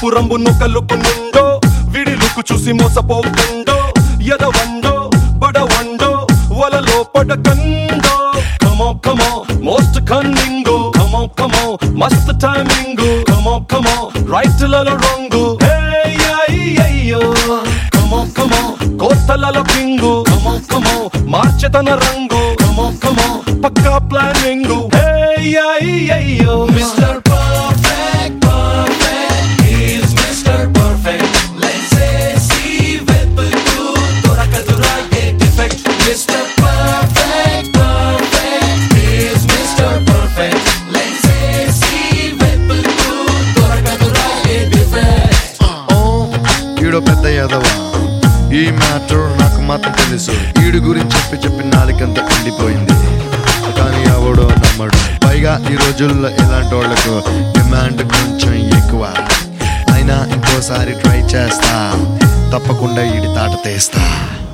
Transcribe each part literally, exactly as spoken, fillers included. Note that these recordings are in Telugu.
తెలుపు రంగు నొకలుకు నుండో విడిలుకు చూసి మోసపోకండో ఎదవండో బడవండో వలలో పడకండో Come on, come on, most cunningo Come on, come on, must timingo Come on, come on, right lalo wrongo Hey, ay, ay, yo Come on, come on, kota lalo kingo Come on, come on, marchetana rango Come on, come on, pakka planningo Hey, ay, ay, yo Mister Perfect, perfect, he's Mister Perfect. Let's say, see, వెతుకు దొరకదురా ఏ defect. Mister Perfect, perfect, he's Mister Perfect. Let's say, see, వెతుకు దొరకదురా ఏ defect. ఈడో పెద్ద యాదవా ఈ మ్యాటర్ నాకు మాత్రం తెలుసు ఈడు గురించి చెప్పి చెప్పి నాలుకంత ఎండిపోయింది కానీ ఎవడో నమ్మడు పైగా ఈ రోజుల్లో ఇలాంటి వాళ్లకు డిమాండ్ కొంచెం ఎక్కువ అయినా ఇంకోసారి ట్రై చేస్తా తప్పకుండా ఈడి తాట తీస్తా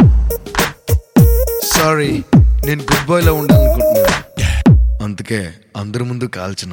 సారీ నేను గుడ్ బాయ్ లో ఉండాలనుకుంటున్నా అందుకే అందరి ముందు కాల్చిన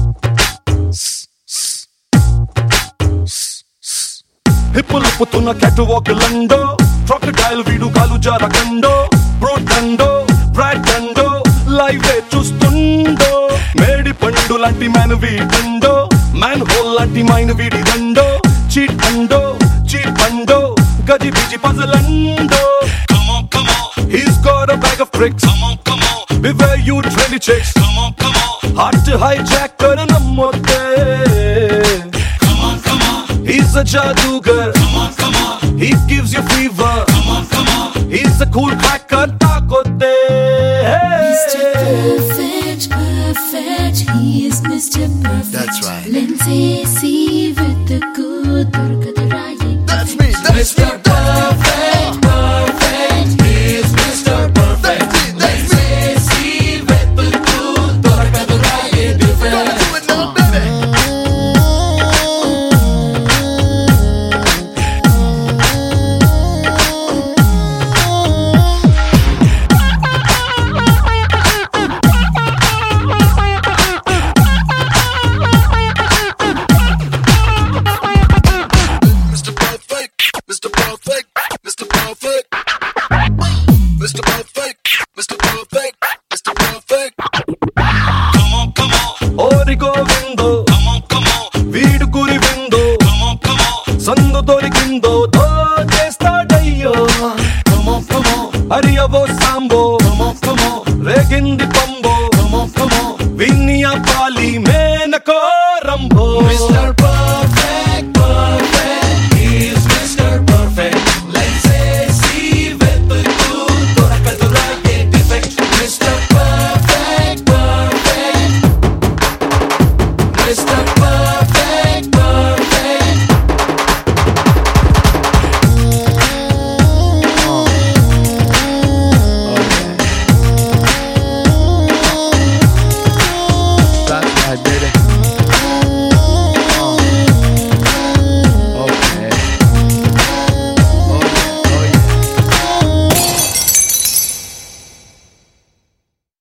హిప్పులుపుతున్న క్యాట్ వాక్ లండో క్రొకడైల్ వీడు కాలు జారకండో బ్రోటండో బ్రాటండో లైవ్ చూస్తుండో మేడి పండు లాంటి మ్యాన్ వీడండో మ్యాన్ హోల్ లాంటి మైన్ వీడి దండో చీట్ అండో చీట్ పండో గది బిజి పజలండో Come on, come on, he's got a bag of tricks Come on, come on, beware you trendy chicks Come on, come on, hard to hijack kar namote Come on, come on, he's a jadugar Come on, come on, he gives you fever Come on, come on, he's a cool cracker takote Mister Perfect, perfect, he is Mister Perfect. That's right. Lindsay, see with the good దొరకదురా ఏ That's me, that's Mister Perfect, perfect, he's Mister Perfect. Let's say, see, వెతుకు దొరకదురా ఏ defect. Mister Perfect, Mister Perfect, Mister Perfect, Mister Perfect, Mister Perfect, Mister Perfect. Come on, come on, ఓరి గోవిందో Come on, come on, వీడు Kuri విందో Come on, come on, సందు దొరికిందో